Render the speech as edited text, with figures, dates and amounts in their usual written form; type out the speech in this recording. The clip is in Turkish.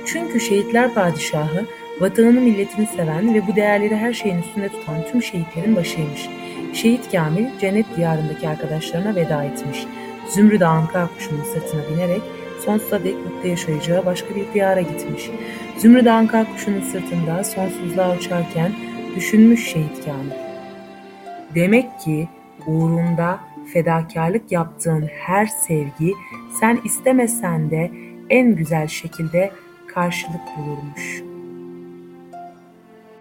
Çünkü şehitler padişahı, vatanını milletini seven ve bu değerleri her şeyin üstünde tutan tüm şehitlerin başıymış. Şehit Kamil cennet diyarındaki arkadaşlarına veda etmiş. Zümrüt Anka kuşunun sırtına binerek sonsuza dek mutlu yaşayacağı başka bir diyara gitmiş. Zümrüt Anka kuşunun sırtında sonsuzluğa uçarken düşünmüş Şehit Kamil. Demek ki uğrunda fedakarlık yaptığın her sevgi sen istemesen de en güzel şekilde karşılık bulurmuş.